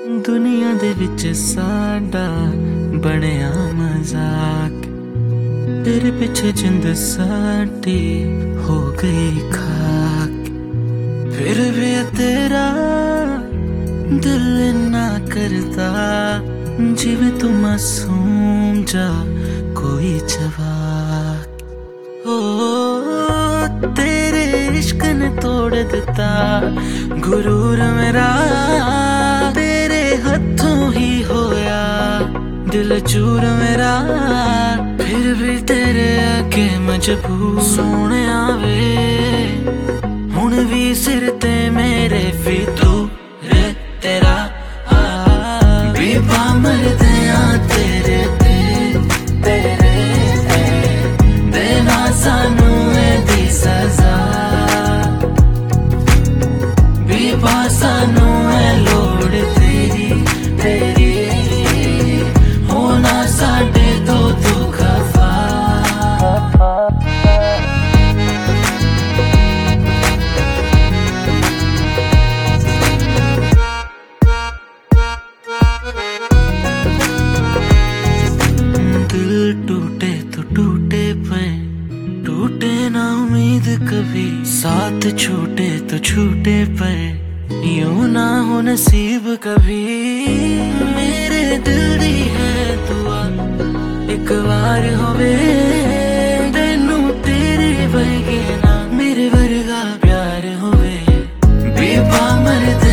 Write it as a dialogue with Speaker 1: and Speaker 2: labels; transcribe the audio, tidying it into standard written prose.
Speaker 1: दुनिया दे विच साडा बनिया मजाक, तेरे पिछे जिंद साडी हो गई खाक। फिर भी तेरा दिल ना करता, जिवे तू मासूम जा कोई जवाक। ओ तेरे इश्क ने तोड़ दिता गुरूर मेरा, तेरे हथों ही होया दिल चूर मेरा। फिर भी तेरे आगे मजबूर सोने आवे, हुण भी सिर ते मेरे फितूर तेरा बेबा मरदे तेरे ते तेरे ते देना सानू दी सजा। बेबा सानू लोड़ तेरी तेरी होना साडे तो तू खफा। दिल टूटे तो टूटे पे टूटे ना उम्मीद कभी, साथ छूटे तो छूटे पे यूं ना हो नसीब कभी। मेरे दिल दी है दुआ एक बार होवे, तेनू तेरे वर्गे ना मेरे वर्गा प्यार होवे। बेबा मरदे